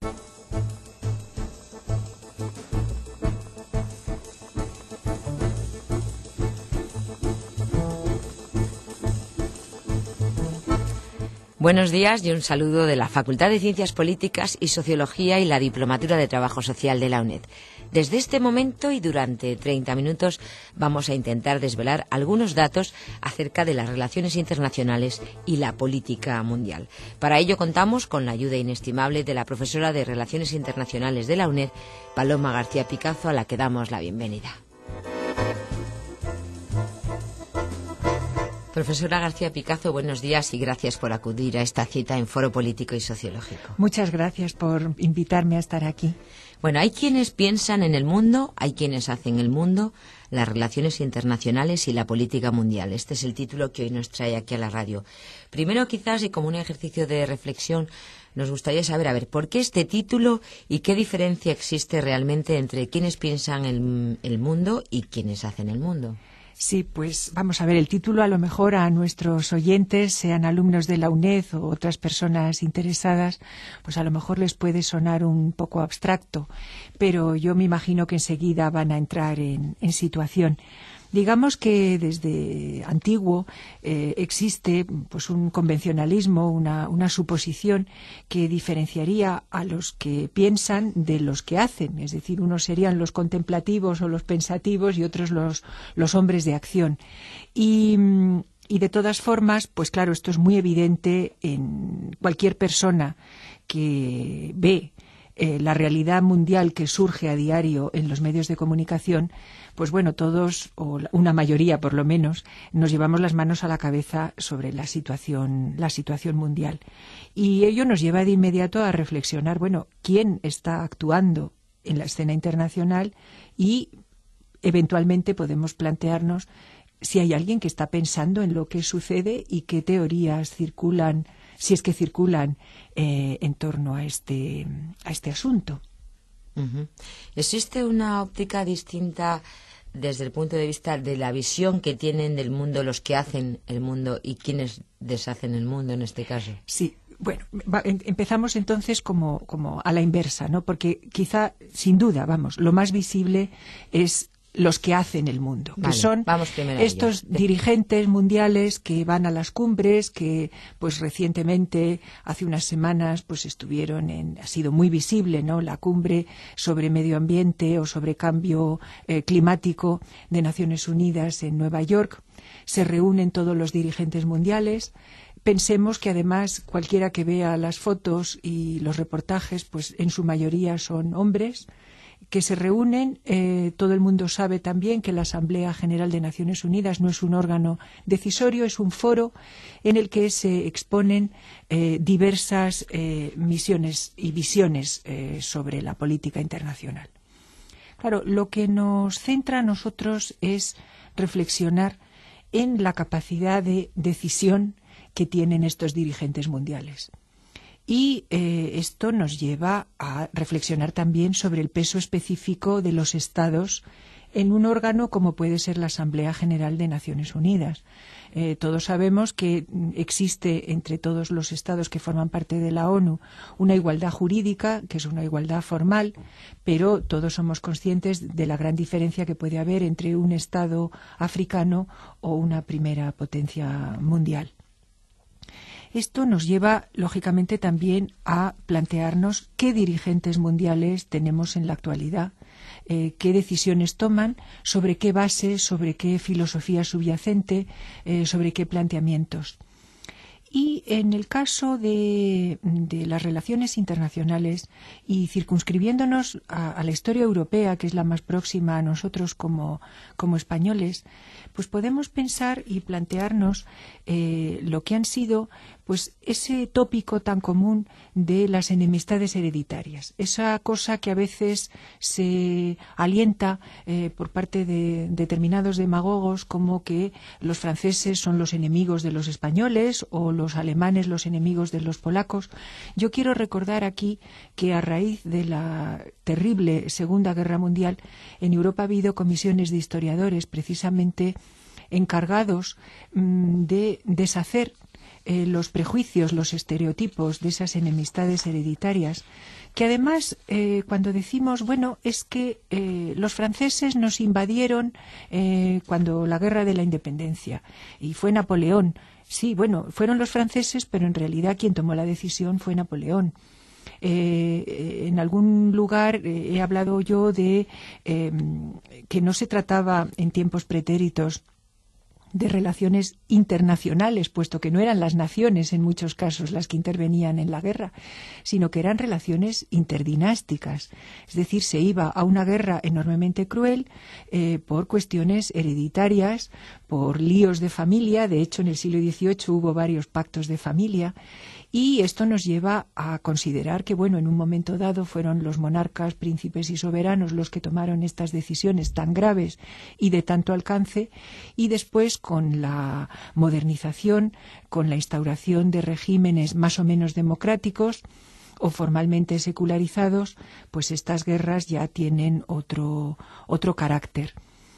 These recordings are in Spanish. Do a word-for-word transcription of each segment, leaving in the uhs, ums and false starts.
Buenos días y un saludo de la Facultad de Ciencias Políticas y Sociología y la Diplomatura de Trabajo Social de la UNED. Desde este momento y durante treinta minutos vamos a intentar desvelar algunos datos acerca de las relaciones internacionales y la política mundial. Para ello contamos con la ayuda inestimable de la profesora de Relaciones Internacionales de la UNED, Paloma García Picazo, a la que damos la bienvenida. Profesora García Picazo, buenos días y gracias por acudir a esta cita en Foro Político y Sociológico. Muchas gracias por invitarme a estar aquí. Bueno, hay quienes piensan en el mundo, hay quienes hacen el mundo, las relaciones internacionales y la política mundial. Este es el título que hoy nos trae aquí a la radio. Primero, quizás, y como un ejercicio de reflexión, nos gustaría saber, a ver, ¿por qué este título y qué diferencia existe realmente entre quienes piensan el, el mundo y quienes hacen el mundo? Sí, pues vamos a ver, el título a lo mejor a nuestros oyentes, sean alumnos de la UNED o otras personas interesadas, pues a lo mejor les puede sonar un poco abstracto, pero yo me imagino que enseguida van a entrar en, en situación. Digamos que desde antiguo eh, existe pues un convencionalismo, una, una suposición que diferenciaría a los que piensan de los que hacen. Es decir, unos serían los contemplativos o los pensativos y otros los, los hombres de acción. Y, y de todas formas, pues claro, esto es muy evidente en cualquier persona que ve eh, la realidad mundial que surge a diario en los medios de comunicación. Pues bueno, todos, o una mayoría por lo menos, nos llevamos las manos a la cabeza sobre la situación, la situación mundial. Y ello nos lleva de inmediato a reflexionar, bueno, ¿quién está actuando en la escena internacional? Y eventualmente podemos plantearnos si hay alguien que está pensando en lo que sucede y qué teorías circulan, si es que circulan eh, en torno a este, a este asunto. Uh-huh. ¿Existe una óptica distinta desde el punto de vista de la visión que tienen del mundo los que hacen el mundo y quienes deshacen el mundo en este caso? Sí, bueno, va, em, empezamos entonces como, como a la inversa, ¿no? Porque quizá, sin duda, vamos, lo más visible es los que hacen el mundo, que vale, son estos dirigentes mundiales que van a las cumbres, que pues recientemente, hace unas semanas, pues estuvieron en, ha sido muy visible, ¿no?, la cumbre sobre medio ambiente o sobre cambio eh, climático de Naciones Unidas en Nueva York. Se reúnen todos los dirigentes mundiales. Pensemos que además cualquiera que vea las fotos y los reportajes, pues en su mayoría son hombres que se reúnen. Eh, todo el mundo sabe también que la Asamblea General de Naciones Unidas no es un órgano decisorio, es un foro en el que se exponen eh, diversas eh, misiones y visiones eh, sobre la política internacional. Claro, lo que nos centra a nosotros es reflexionar en la capacidad de decisión que tienen estos dirigentes mundiales. Y eh, esto nos lleva a reflexionar también sobre el peso específico de los Estados en un órgano como puede ser la Asamblea General de Naciones Unidas. Eh, todos sabemos que existe entre todos los Estados que forman parte de la ONU una igualdad jurídica, que es una igualdad formal, pero todos somos conscientes de la gran diferencia que puede haber entre un Estado africano o una primera potencia mundial. Esto nos lleva, lógicamente, también a plantearnos qué dirigentes mundiales tenemos en la actualidad, eh, qué decisiones toman, sobre qué base, sobre qué filosofía subyacente, eh, sobre qué planteamientos. Y en el caso de, de las relaciones internacionales y circunscribiéndonos a, a la historia europea, que es la más próxima a nosotros como, como españoles, pues podemos pensar y plantearnos eh, lo que han sido pues ese tópico tan común de las enemistades hereditarias, esa cosa que a veces se alienta eh, por parte de determinados demagogos, como que los franceses son los enemigos de los españoles o los alemanes los enemigos de los polacos. Yo quiero recordar aquí que a raíz de la terrible Segunda Guerra Mundial en Europa ha habido comisiones de historiadores precisamente encargados mmm, de deshacer eh, los prejuicios, los estereotipos de esas enemistades hereditarias, que además, eh, cuando decimos, bueno, es que eh, los franceses nos invadieron eh, cuando la guerra de la independencia, y fue Napoleón. Sí, bueno, fueron los franceses, pero en realidad quien tomó la decisión fue Napoleón. Eh, en algún lugar eh, he hablado yo de eh, que no se trataba en tiempos pretéritos de relaciones internacionales, puesto que no eran las naciones en muchos casos las que intervenían en la guerra, sino que eran relaciones interdinásticas. Es decir, se iba a una guerra enormemente cruel eh, por cuestiones hereditarias, por líos de familia. De hecho, en el siglo dieciocho hubo varios pactos de familia. Y esto nos lleva a considerar que, bueno, en un momento dado fueron los monarcas, príncipes y soberanos los que tomaron estas decisiones tan graves y de tanto alcance, y después, con la modernización, con la instauración de regímenes más o menos democráticos o formalmente secularizados, pues estas guerras ya tienen otro, otro carácter.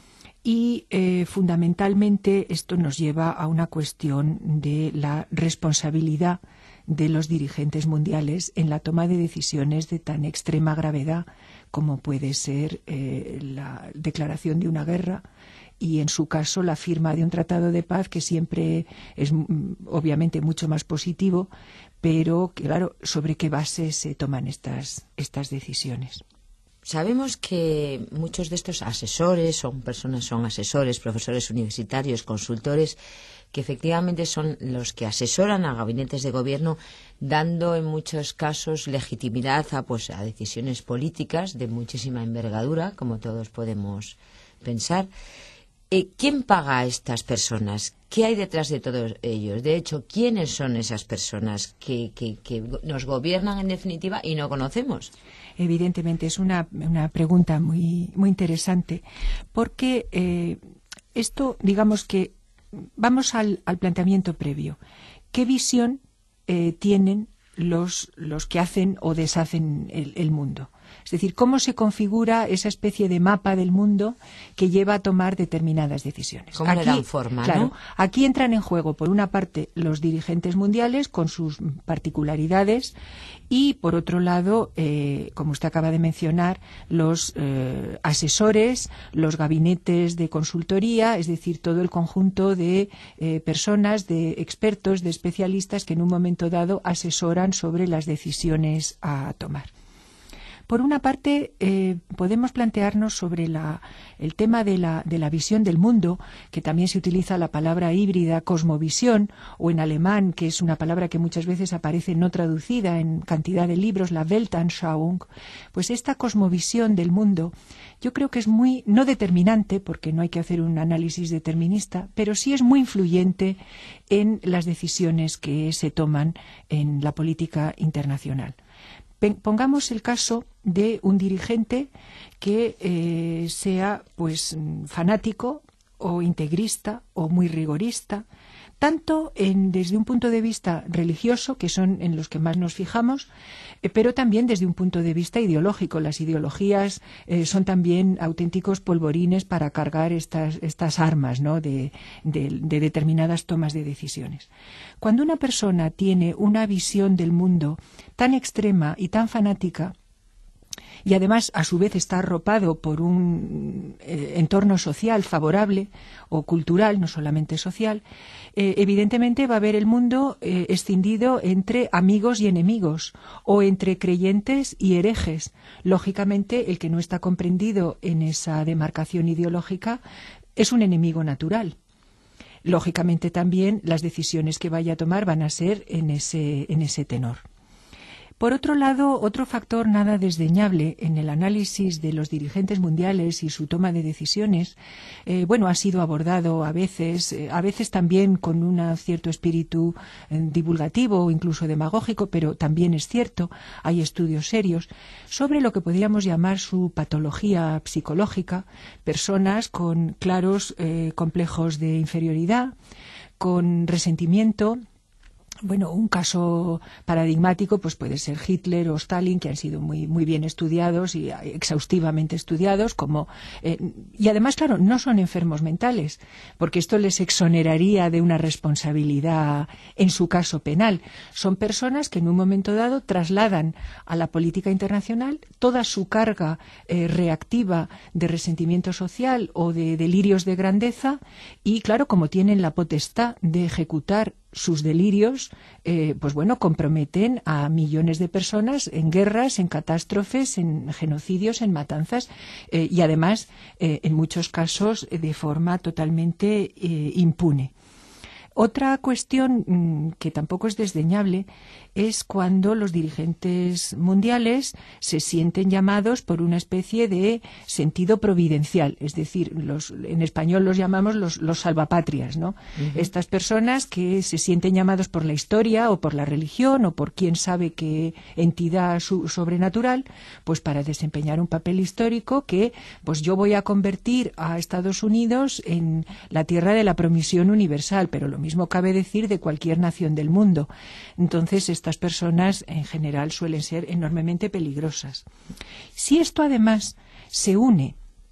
Y eh, fundamentalmente esto nos lleva a una cuestión de la responsabilidad de los dirigentes mundiales en la toma de decisiones de tan extrema gravedad como puede ser eh, la declaración de una guerra y, en su caso, la firma de un tratado de paz, que siempre es obviamente mucho más positivo, pero, claro, ¿sobre qué base se toman estas, estas decisiones? Sabemos que muchos de estos asesores son personas, son asesores, profesores universitarios, consultores, que efectivamente son los que asesoran a gabinetes de gobierno, dando en muchos casos legitimidad a, pues, a decisiones políticas de muchísima envergadura, como todos podemos pensar. Eh, ¿Quién paga a estas personas? ¿Qué hay detrás de todos ellos? De hecho, ¿quiénes son esas personas que, que, que nos gobiernan en definitiva y no conocemos? Evidentemente es una, una pregunta muy, muy interesante, porque eh, esto, digamos que, vamos al, al planteamiento previo. ¿Qué visión eh, tienen los, los que hacen o deshacen el, el mundo? Es decir, ¿cómo se configura esa especie de mapa del mundo que lleva a tomar determinadas decisiones? ¿Cómo le dan forma, claro, ¿no? Aquí entran en juego, por una parte, los dirigentes mundiales con sus particularidades y, por otro lado, eh, como usted acaba de mencionar, los eh, asesores, los gabinetes de consultoría, es decir, todo el conjunto de eh, personas, de expertos, de especialistas que en un momento dado asesoran sobre las decisiones a tomar. Por una parte, eh, podemos plantearnos sobre la, el tema de la, de la visión del mundo, que también se utiliza la palabra híbrida, cosmovisión, o en alemán, que es una palabra que muchas veces aparece no traducida en cantidad de libros, la Weltanschauung. Pues esta cosmovisión del mundo yo creo que es muy, no determinante, porque no hay que hacer un análisis determinista, pero sí es muy influyente en las decisiones que se toman en la política internacional. Pongamos el caso de un dirigente que eh, sea pues fanático o integrista o muy rigorista, tanto en, desde un punto de vista religioso, que son en los que más nos fijamos, eh, pero también desde un punto de vista ideológico. Las ideologías eh, son también auténticos polvorines para cargar estas, estas armas, ¿no?, de, de, de determinadas tomas de decisiones. Cuando una persona tiene una visión del mundo tan extrema y tan fanática, y además a su vez está arropado por un eh, entorno social favorable o cultural, no solamente social, eh, evidentemente va a ver el mundo eh, escindido entre amigos y enemigos o entre creyentes y herejes. Lógicamente, el que no está comprendido en esa demarcación ideológica es un enemigo natural. Lógicamente también las decisiones que vaya a tomar van a ser en ese, en ese tenor. Por otro lado, otro factor nada desdeñable en el análisis de los dirigentes mundiales y su toma de decisiones, eh, bueno, ha sido abordado a veces, eh, a veces también con un cierto espíritu eh, divulgativo o incluso demagógico, pero también es cierto, hay estudios serios sobre lo que podríamos llamar su patología psicológica, personas con claros eh, complejos de inferioridad, con resentimiento, Bueno, un caso paradigmático pues puede ser Hitler o Stalin, que han sido muy muy bien estudiados y exhaustivamente estudiados, como eh, y además, claro, no son enfermos mentales, porque esto les exoneraría de una responsabilidad en su caso penal. Son personas que en un momento dado trasladan a la política internacional toda su carga eh, reactiva de resentimiento social o de delirios de grandeza y, claro, como tienen la potestad de ejecutar sus delirios, eh, pues bueno, comprometen a millones de personas en guerras, en catástrofes, en genocidios, en matanzas eh, y además, eh, en muchos casos, de forma totalmente eh, impune. Otra cuestión mmm, que tampoco es desdeñable es cuando los dirigentes mundiales se sienten llamados por una especie de sentido providencial, es decir, los, en español los llamamos los, los salvapatrias, ¿no? Uh-huh. Estas personas que se sienten llamados por la historia o por la religión o por quién sabe qué entidad su, sobrenatural, pues para desempeñar un papel histórico que pues yo voy a convertir a Estados Unidos en la tierra de la promisión universal, pero lo mismo mismo cabe decir de cualquier nación del mundo. Entonces, estas personas en general suelen ser enormemente peligrosas. Si esto además se une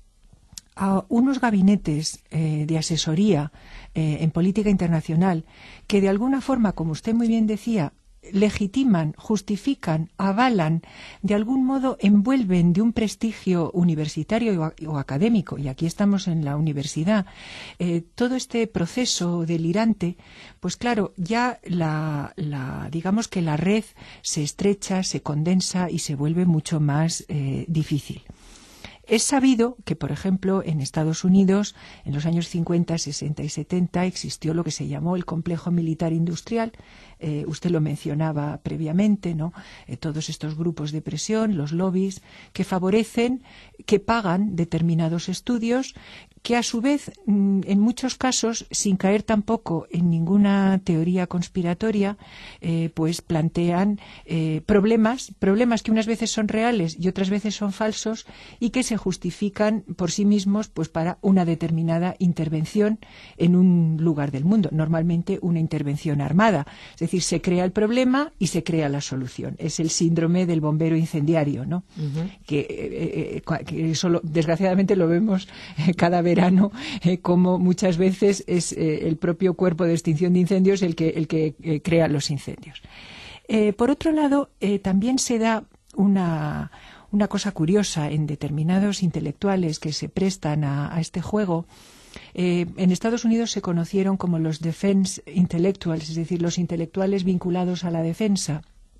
a unos gabinetes eh, de asesoría eh, en política internacional que de alguna forma, como usted muy bien decía, legitiman, justifican, avalan, de algún modo envuelven de un prestigio universitario o, o académico, y aquí estamos en la universidad, eh, todo este proceso delirante, pues claro, ya la, la, digamos que la red se estrecha, se condensa y se vuelve mucho más eh, difícil. Es sabido que, por ejemplo, en Estados Unidos, en los años cincuenta, sesenta y setenta, existió lo que se llamó el complejo militar industrial. Eh, usted lo mencionaba previamente, ¿no? Eh, todos estos grupos de presión, los lobbies, que favorecen, que pagan determinados estudios, que a su vez, en muchos casos, sin caer tampoco en ninguna teoría conspiratoria, eh, pues plantean eh, problemas, problemas que unas veces son reales y otras veces son falsos y que se justifican por sí mismos pues para una determinada intervención en un lugar del mundo, normalmente una intervención armada. Es decir, se crea el problema y se crea la solución. Es el síndrome del bombero incendiario, ¿no? Uh-huh. Que, eh, eh, que eso lo, desgraciadamente lo vemos eh, cada vez verano, eh, como muchas veces es eh, el propio cuerpo de extinción de incendios el que, el que eh, crea los incendios. Eh, por otro lado, eh, también se da una, una cosa curiosa en determinados intelectuales que se prestan a, a este juego. Eh, en Estados Unidos se conocieron como los defense intellectuals, es decir, los intelectuales vinculados a la defensa.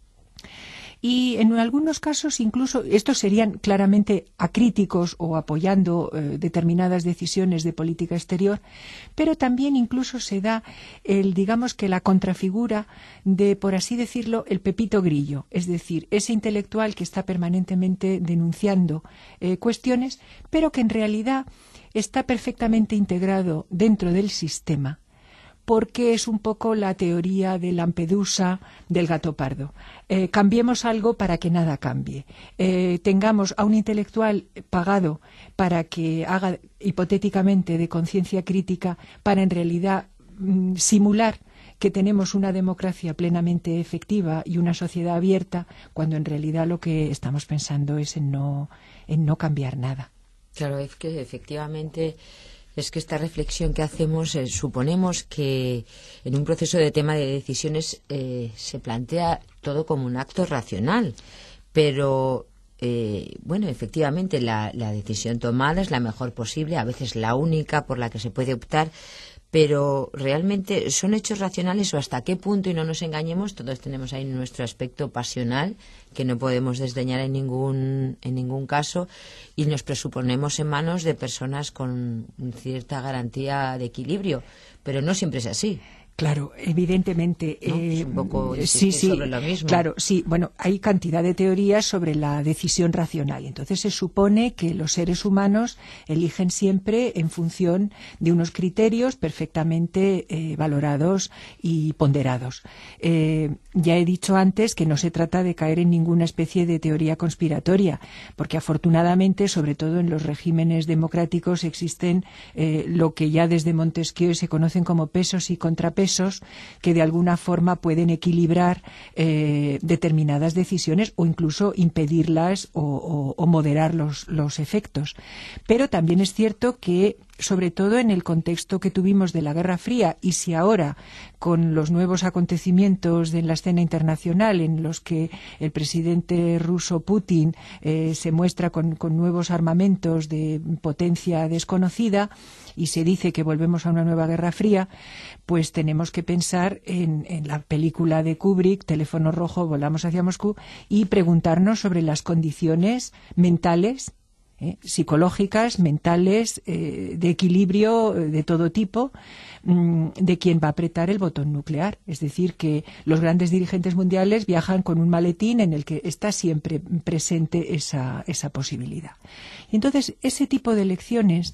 Y en algunos casos incluso estos serían claramente acríticos o apoyando eh, determinadas decisiones de política exterior, pero también incluso se da el, digamos que la contrafigura de, por así decirlo, el Pepito Grillo, es decir, ese intelectual que está permanentemente denunciando eh, cuestiones, pero que en realidad está perfectamente integrado dentro del sistema, porque es un poco la teoría de Lampedusa del gato pardo. Eh, cambiemos algo para que nada cambie. Eh, tengamos a un intelectual pagado para que haga hipotéticamente de conciencia crítica para en realidad mm, simular que tenemos una democracia plenamente efectiva y una sociedad abierta, cuando en realidad lo que estamos pensando es en no, en no cambiar nada. Claro, es que efectivamente... Es que esta reflexión que hacemos, eh, suponemos que en un proceso de toma de decisiones eh, se plantea todo como un acto racional, pero eh, bueno, efectivamente la, la decisión tomada es la mejor posible, a veces la única por la que se puede optar, pero realmente son hechos racionales o hasta qué punto, y no nos engañemos, todos tenemos ahí nuestro aspecto pasional que no podemos desdeñar en ningún en ningún caso, y nos presuponemos en manos de personas con cierta garantía de equilibrio, pero no siempre es así. Claro, evidentemente. ¿No? Eh, es un poco sí, sí, sobre lo mismo. Claro, sí. Bueno, hay cantidad de teorías sobre la decisión racional. Entonces se supone que los seres humanos eligen siempre en función de unos criterios perfectamente eh, valorados y ponderados. Eh, ya he dicho antes que no se trata de caer en ninguna especie de teoría conspiratoria, porque afortunadamente, sobre todo en los regímenes democráticos, existen eh, lo que ya desde Montesquieu se conocen como pesos y contrapesos, procesos que de alguna forma pueden equilibrar eh, determinadas decisiones o incluso impedirlas o, o, o moderar los, los efectos. Pero también es cierto que, sobre todo en el contexto que tuvimos de la Guerra Fría, y si ahora, con los nuevos acontecimientos en la escena internacional, en los que el presidente ruso Putin eh, se muestra con, con nuevos armamentos de potencia desconocida y se dice que volvemos a una nueva Guerra Fría, pues tenemos que pensar en, en la película de Kubrick, Teléfono Rojo, Volamos hacia Moscú, y preguntarnos sobre las condiciones mentales, Eh, psicológicas, mentales, eh, de equilibrio eh, de todo tipo, mmm, de quien va a apretar el botón nuclear. Es decir, que los grandes dirigentes mundiales viajan con un maletín en el que está siempre presente esa, esa posibilidad. Y entonces, ese tipo de elecciones,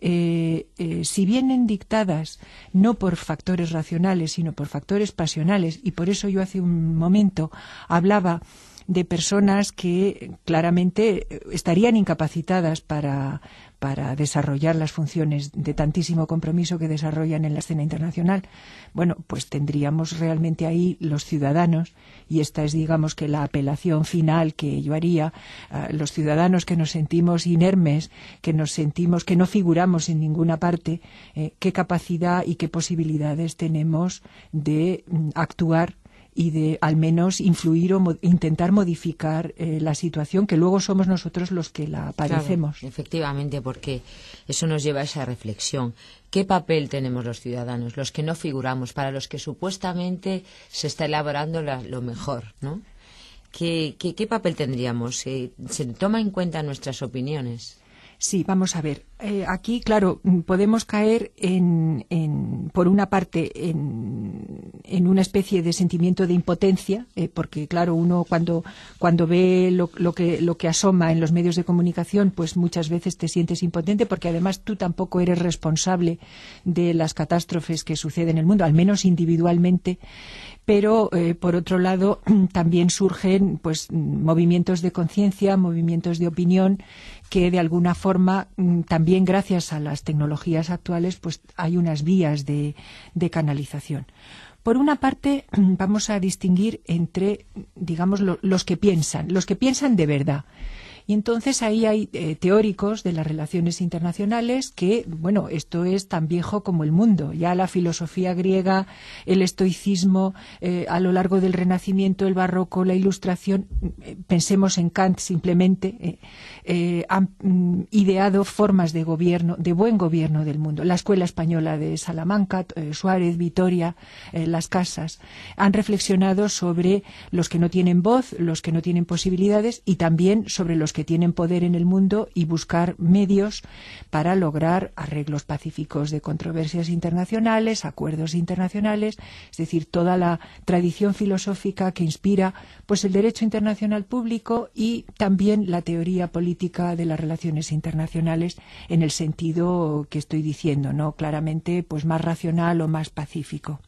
eh, eh, si vienen dictadas no por factores racionales, sino por factores pasionales, y por eso yo hace un momento hablaba de personas que claramente estarían incapacitadas para, para desarrollar las funciones de tantísimo compromiso que desarrollan en la escena internacional. Bueno, pues tendríamos realmente ahí los ciudadanos, y esta es, digamos, que la apelación final que yo haría, uh, los ciudadanos que nos sentimos inermes, que nos sentimos que no figuramos en ninguna parte, eh, qué capacidad y qué posibilidades tenemos de mm, actuar y de al menos influir o mo intentar modificar eh, la situación, que luego somos nosotros los que la padecemos. Claro, efectivamente, porque eso nos lleva a esa reflexión. ¿Qué papel tenemos los ciudadanos, los que no figuramos, para los que supuestamente se está elaborando la, lo mejor, ¿no? ¿Qué, qué, qué papel tendríamos? ¿Se, ¿Se toma en cuenta nuestras opiniones? Sí, vamos a ver. Eh, aquí, claro, podemos caer en, en por una parte, en, en una especie de sentimiento de impotencia, eh, porque, claro, uno cuando, cuando ve lo, lo, que, lo que asoma en los medios de comunicación, pues muchas veces te sientes impotente, porque además tú tampoco eres responsable de las catástrofes que suceden en el mundo, al menos individualmente. Pero, eh, por otro lado, también surgen pues movimientos de conciencia, movimientos de opinión, que de alguna forma, también gracias a las tecnologías actuales, pues hay unas vías de, de canalización. Por una parte, vamos a distinguir entre, digamos, lo, los que piensan, los que piensan de verdad. Y entonces ahí hay eh, teóricos de las relaciones internacionales que, bueno, esto es tan viejo como el mundo. Ya la filosofía griega, el estoicismo, eh, a lo largo del Renacimiento, el Barroco, la Ilustración, eh, pensemos en Kant simplemente, eh, eh, han mm, ideado formas de gobierno, de buen gobierno del mundo. La Escuela Española de Salamanca, eh, Suárez, Vitoria, eh, Las Casas, han reflexionado sobre los que no tienen voz, los que no tienen posibilidades, y también sobre los que que tienen poder en el mundo, y buscar medios para lograr arreglos pacíficos de controversias internacionales, acuerdos internacionales, es decir, toda la tradición filosófica que inspira pues el derecho internacional público y también la teoría política de las relaciones internacionales en el sentido que estoy diciendo, ¿no? Claramente pues más racional o más pacífico.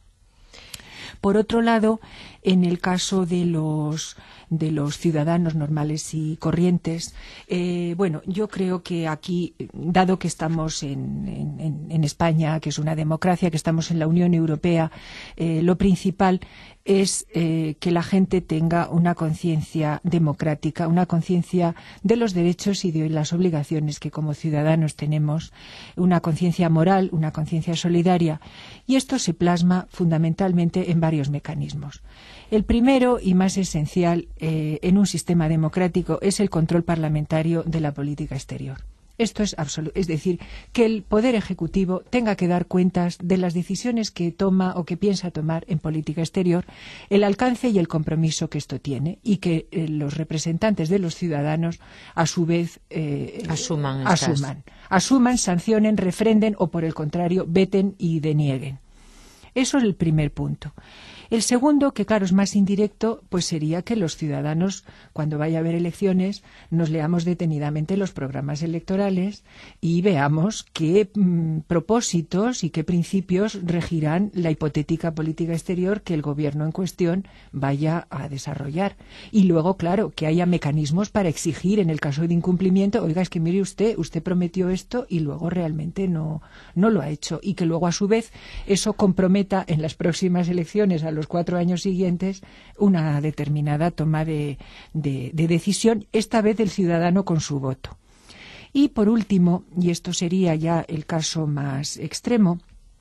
Por otro lado, en el caso de los de los ciudadanos normales y corrientes, eh, bueno, yo creo que aquí, dado que estamos en, en, en España, que es una democracia, que estamos en la Unión Europea, eh, lo principal es eh, que la gente tenga una conciencia democrática, una conciencia de los derechos y de las obligaciones que como ciudadanos tenemos, una conciencia moral, una conciencia solidaria, y esto se plasma fundamentalmente en varios mecanismos. El primero y más esencial eh, en un sistema democrático es el control parlamentario de la política exterior. Esto es absoluto, es decir, que el Poder Ejecutivo tenga que dar cuentas de las decisiones que toma o que piensa tomar en política exterior, el alcance y el compromiso que esto tiene, y que eh, los representantes de los ciudadanos, a su vez, eh, asuman, asuman, asuman, sancionen, refrenden o, por el contrario, veten y denieguen. Eso es el primer punto. El segundo, que claro es más indirecto, pues sería que los ciudadanos, cuando vaya a haber elecciones, nos leamos detenidamente los programas electorales y veamos qué mmm, propósitos y qué principios regirán la hipotética política exterior que el gobierno en cuestión vaya a desarrollar. Y luego, claro, que haya mecanismos para exigir en el caso de incumplimiento, oiga, es que mire usted, usted prometió esto y luego realmente no, no lo ha hecho. Y que luego, a su vez, eso comprometa en las próximas elecciones, a los cuatro años siguientes, una determinada toma de, de, de decisión, esta vez del ciudadano con su voto. Y por último, y esto sería ya el caso más extremo,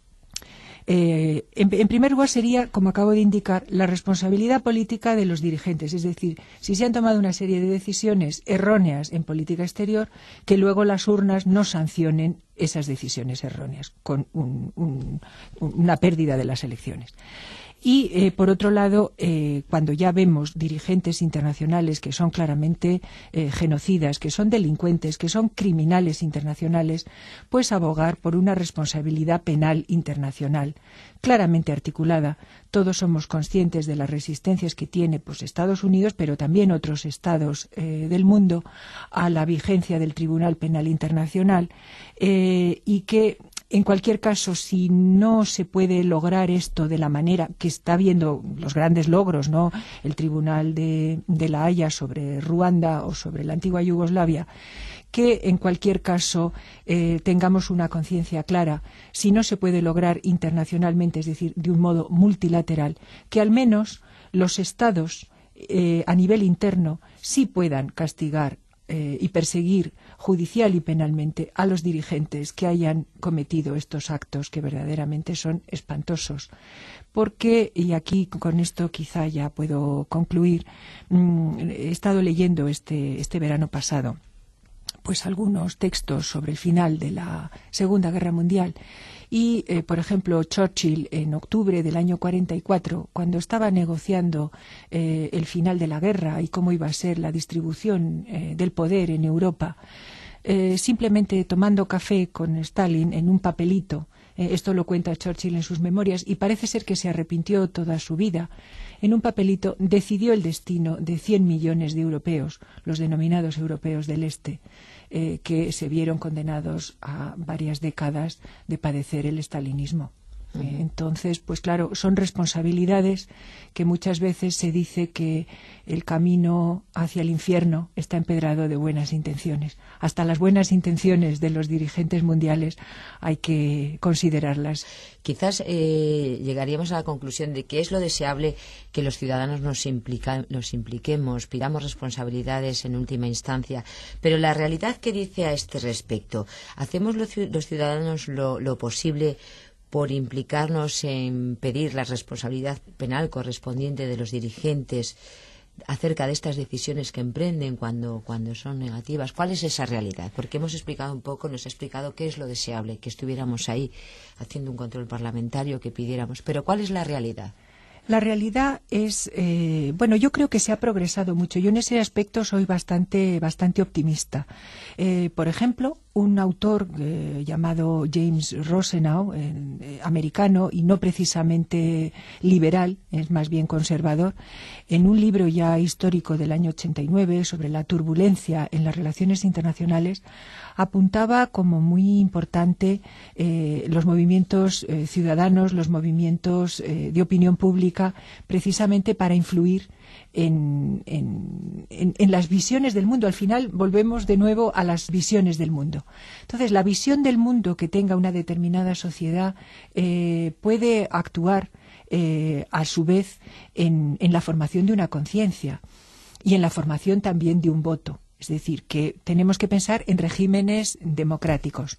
Eh, en, en primer lugar sería, como acabo de indicar, la responsabilidad política de los dirigentes, es decir, si se han tomado una serie de decisiones erróneas en política exterior, que luego las urnas no sancionen esas decisiones erróneas con un, un, una pérdida de las elecciones. Y, eh, por otro lado, eh, cuando ya vemos dirigentes internacionales que son claramente eh, genocidas, que son delincuentes, que son criminales internacionales, pues abogar por una responsabilidad penal internacional claramente articulada. Todos somos conscientes de las resistencias que tiene pues, Estados Unidos, pero también otros estados eh, del mundo, a la vigencia del Tribunal Penal Internacional eh, y que, en cualquier caso, si no se puede lograr esto de la manera que está viendo los grandes logros, ¿no? El Tribunal de, de la Haya sobre Ruanda o sobre la antigua Yugoslavia, que en cualquier caso eh, tengamos una conciencia clara, si no se puede lograr internacionalmente, es decir, de un modo multilateral, que al menos los estados eh, a nivel interno sí puedan castigar Eh, y perseguir judicial y penalmente a los dirigentes que hayan cometido estos actos que verdaderamente son espantosos. Porque, y aquí con esto quizá ya puedo concluir, mmm, he estado leyendo este, este verano pasado pues algunos textos sobre el final de la Segunda Guerra Mundial y, eh, por ejemplo, Churchill en octubre del año cuarenta y cuatro, cuando estaba negociando eh, el final de la guerra y cómo iba a ser la distribución eh, del poder en Europa, eh, simplemente tomando café con Stalin en un papelito, eh, esto lo cuenta Churchill en sus memorias y parece ser que se arrepintió toda su vida, en un papelito decidió el destino de cien millones de europeos, los denominados europeos del Este, eh, que se vieron condenados a varias décadas de padecer el estalinismo. Uh-huh. Eh, entonces, pues claro, son responsabilidades que muchas veces se dice que el camino hacia el infierno está empedrado de buenas intenciones. Hasta las buenas intenciones de los dirigentes mundiales hay que considerarlas. Quizás eh, llegaríamos a la conclusión de que es lo deseable que los ciudadanos nos, implica, nos impliquemos, pidamos responsabilidades en última instancia, pero la realidad que dice a este respecto, ¿hacemos los, los ciudadanos lo, lo posible por implicarnos en pedir la responsabilidad penal correspondiente de los dirigentes acerca de estas decisiones que emprenden cuando, cuando son negativas? ¿Cuál es esa realidad? Porque hemos explicado un poco, nos ha explicado qué es lo deseable, que estuviéramos ahí haciendo un control parlamentario, que pidiéramos. Pero ¿cuál es la realidad? La realidad es, eh, bueno, yo creo que se ha progresado mucho. Yo en ese aspecto soy bastante, bastante optimista. Eh, por ejemplo, un autor eh, llamado James Rosenau, eh, americano y no precisamente liberal, es más bien conservador, en un libro ya histórico del año ochenta y nueve sobre la turbulencia en las relaciones internacionales, apuntaba como muy importante eh, los movimientos eh, ciudadanos, los movimientos eh, de opinión pública, precisamente para influir En, en, en, en las visiones del mundo. Al final volvemos de nuevo a las visiones del mundo. Entonces, la visión del mundo que tenga una determinada sociedad eh, puede actuar eh, a su vez en, en la formación de una conciencia y en la formación también de un voto. Es decir, que tenemos que pensar en regímenes democráticos.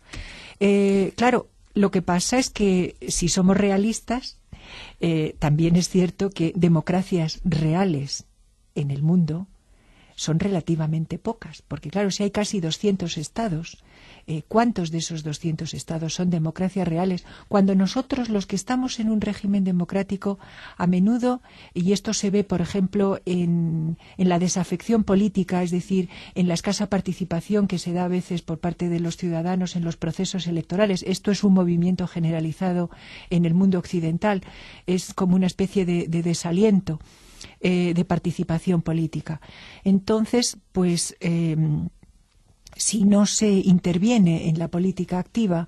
Eh, claro, lo que pasa es que si somos realistas, Eh, también es cierto que democracias reales en el mundo son relativamente pocas, porque claro, si hay casi doscientos estados, eh, ¿cuántos de esos doscientos estados son democracias reales? Cuando nosotros, los que estamos en un régimen democrático, a menudo, y esto se ve, por ejemplo, en, en la desafección política, es decir, en la escasa participación que se da a veces por parte de los ciudadanos en los procesos electorales, esto es un movimiento generalizado en el mundo occidental, es como una especie de, de desaliento Eh, de participación política. Entonces, pues eh, si no se interviene en la política activa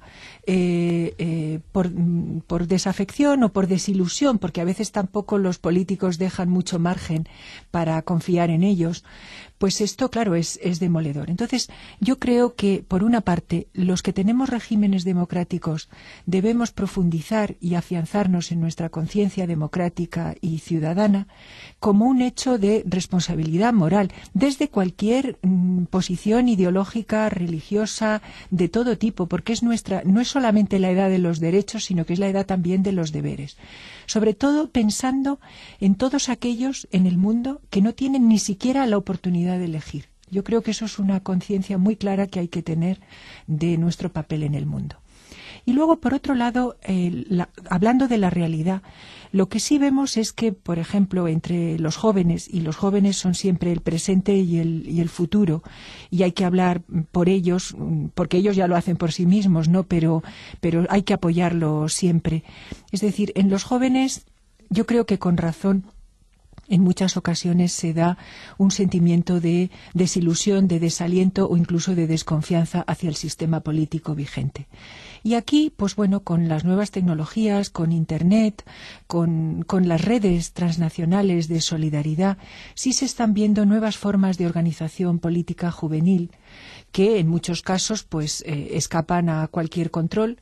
eh, eh, por, por desafección o por desilusión, porque a veces tampoco los políticos dejan mucho margen para confiar en ellos, pues esto, claro, es, es demoledor. Entonces, yo creo que, por una parte, los que tenemos regímenes democráticos debemos profundizar y afianzarnos en nuestra conciencia democrática y ciudadana como un hecho de responsabilidad moral, desde cualquier mm, posición ideológica, religiosa, de todo tipo, porque es nuestra, no es solamente la edad de los derechos, sino que es la edad también de los deberes. Sobre todo pensando en todos aquellos en el mundo que no tienen ni siquiera la oportunidad de elegir. Yo creo que eso es una conciencia muy clara que hay que tener de nuestro papel en el mundo. Y luego, por otro lado, eh, la, hablando de la realidad, lo que sí vemos es que, por ejemplo, entre los jóvenes, y los jóvenes son siempre el presente y el, y el futuro, y hay que hablar por ellos, porque ellos ya lo hacen por sí mismos, ¿no? Pero, pero hay que apoyarlo siempre. Es decir, en los jóvenes, yo creo que con razón, en muchas ocasiones se da un sentimiento de desilusión, de desaliento o incluso de desconfianza hacia el sistema político vigente. Y aquí, pues bueno, con las nuevas tecnologías, con Internet, con, con las redes transnacionales de solidaridad, sí se están viendo nuevas formas de organización política juvenil que en muchos casos pues eh, escapan a cualquier control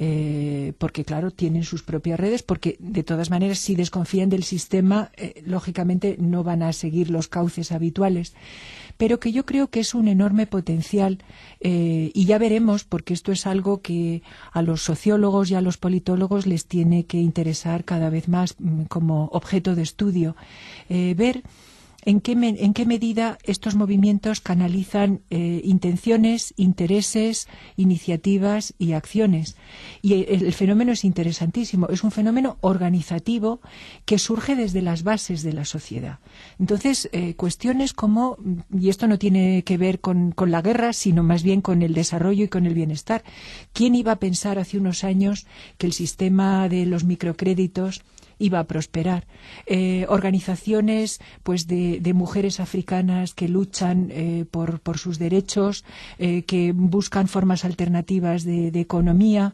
eh, porque claro, tienen sus propias redes, porque de todas maneras si desconfían del sistema eh, lógicamente no van a seguir los cauces habituales, pero que yo creo que es un enorme potencial eh, y ya veremos, porque esto es algo que a los sociólogos y a los politólogos les tiene que interesar cada vez más como objeto de estudio, eh, ver ¿En qué, me, ¿En qué medida estos movimientos canalizan eh, intenciones, intereses, iniciativas y acciones? Y el, el fenómeno es interesantísimo. Es un fenómeno organizativo que surge desde las bases de la sociedad. Entonces, eh, cuestiones como, y esto no tiene que ver con, con la guerra, sino más bien con el desarrollo y con el bienestar. ¿Quién iba a pensar hace unos años que el sistema de los microcréditos iba a prosperar? Eh, organizaciones pues de, de mujeres africanas que luchan eh, por, por sus derechos, eh, que buscan formas alternativas de, de economía,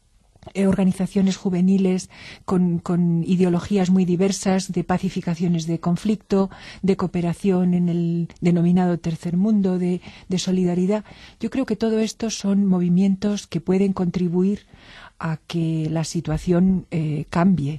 eh, organizaciones juveniles con, con ideologías muy diversas, de pacificaciones de conflicto, de cooperación en el denominado tercer mundo, de, de solidaridad. Yo creo que todo esto son movimientos que pueden contribuir a que la situación eh, cambie.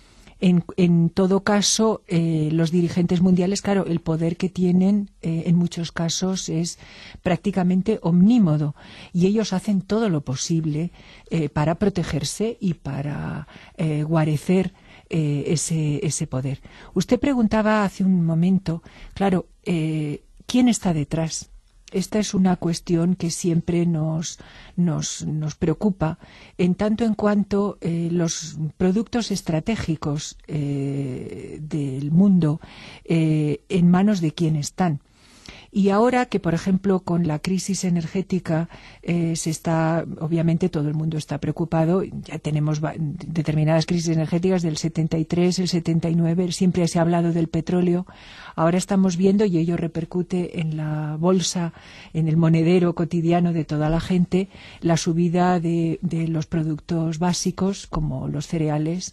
En, en todo caso, eh, los dirigentes mundiales, claro, el poder que tienen eh, en muchos casos es prácticamente omnímodo y ellos hacen todo lo posible eh, para protegerse y para eh, guarecer eh, ese, ese poder. Usted preguntaba hace un momento, claro, eh, ¿quién está detrás? Esta es una cuestión que siempre nos, nos, nos preocupa, en tanto en cuanto eh, los productos estratégicos eh, del mundo eh, en manos de quién están. Y ahora que, por ejemplo, con la crisis energética eh, se está, obviamente todo el mundo está preocupado, ya tenemos determinadas crisis energéticas del setenta y tres, el setenta y nueve, siempre se ha hablado del petróleo, ahora estamos viendo, y ello repercute en la bolsa, en el monedero cotidiano de toda la gente, la subida de, de los productos básicos, como los cereales,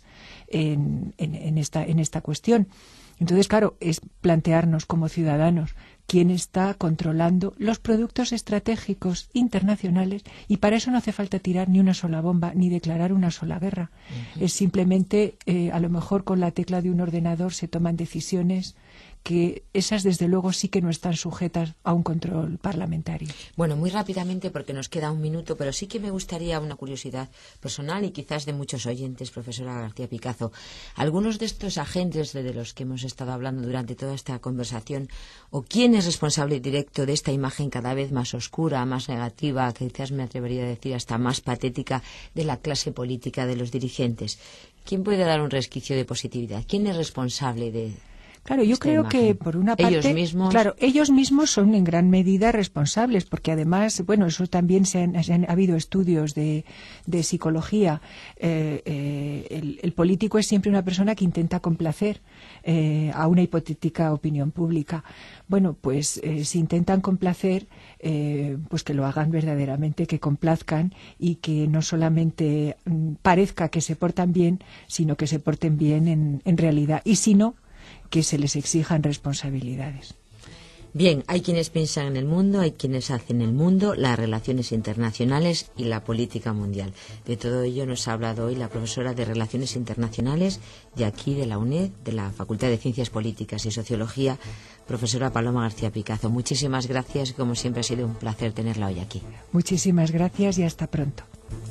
en, en, en, esta, en esta cuestión. Entonces, claro, es plantearnos como ciudadanos quién está controlando los productos estratégicos internacionales, y para eso no hace falta tirar ni una sola bomba ni declarar una sola guerra. Uh-huh. Es simplemente, eh, a lo mejor con la tecla de un ordenador se toman decisiones que esas desde luego sí que no están sujetas a un control parlamentario. Bueno, muy rápidamente porque nos queda un minuto, pero sí que me gustaría una curiosidad personal y quizás de muchos oyentes, profesora García Picazo. Algunos de estos agentes de los que hemos estado hablando durante toda esta conversación, o quién es responsable directo de esta imagen cada vez más oscura, más negativa, que quizás me atrevería a decir hasta más patética, de la clase política, de los dirigentes. ¿Quién puede dar un resquicio de positividad? ¿Quién es responsable de Claro, yo creo imagen? que por una parte, ellos mismos, claro, ellos mismos son en gran medida responsables, porque además, bueno, eso también se han, se han ha habido estudios de, de psicología. Eh, eh, el, el político es siempre una persona que intenta complacer eh, a una hipotética opinión pública. Bueno, pues eh, si intentan complacer, eh, pues que lo hagan verdaderamente, que complazcan y que no solamente mm, parezca que se portan bien, sino que se porten bien en, en realidad. Y si no, que se les exijan responsabilidades. Bien, hay quienes piensan en el mundo, hay quienes hacen el mundo, las relaciones internacionales y la política mundial. De todo ello nos ha hablado hoy la profesora de Relaciones Internacionales de aquí, de la UNED, de la Facultad de Ciencias Políticas y Sociología, profesora Paloma García Picazo. Muchísimas gracias y como siempre ha sido un placer tenerla hoy aquí. Muchísimas gracias y hasta pronto.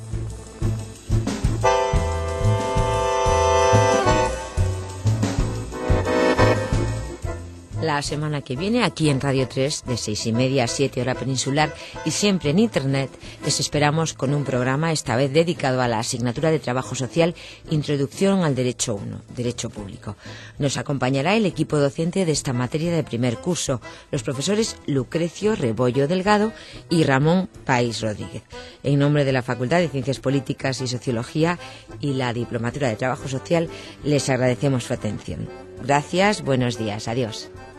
La semana que viene, aquí en Radio tres, de seis y media a siete hora peninsular y siempre en Internet, les esperamos con un programa esta vez dedicado a la asignatura de Trabajo Social, Introducción al Derecho uno, Derecho Público. Nos acompañará el equipo docente de esta materia de primer curso, los profesores Lucrecio Rebollo Delgado y Ramón País Rodríguez. En nombre de la Facultad de Ciencias Políticas y Sociología y la Diplomatura de Trabajo Social, les agradecemos su atención. Gracias, buenos días, adiós.